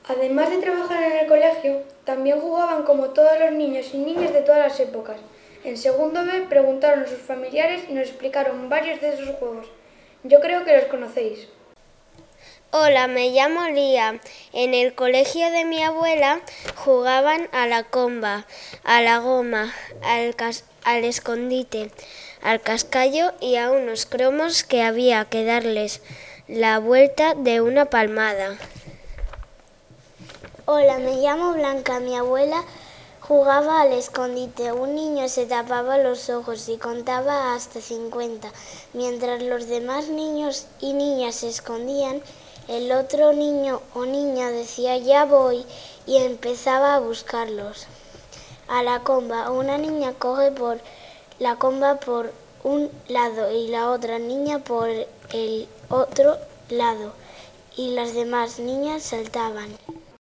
Además de trabajar en el colegio, también jugaban como todos los niños y niñas de todas las épocas. En segundo B preguntaron a sus familiares y nos explicaron varios de esos juegos. Yo creo que los conocéis. Hola, me llamo Lía. En el colegio de mi abuela jugaban a la comba, a la goma, al escondite, al cascallo y a unos cromos que había que darles la vuelta de una palmada. Hola, me llamo Blanca. Mi abuela jugaba al escondite. Un niño se tapaba los ojos y contaba hasta 50. Mientras los demás niños y niñas se escondían, el otro niño o niña decía "ya voy" y empezaba a buscarlos. A la comba, una niña coge por la comba por un lado y la otra niña por el otro lado, y las demás niñas saltaban.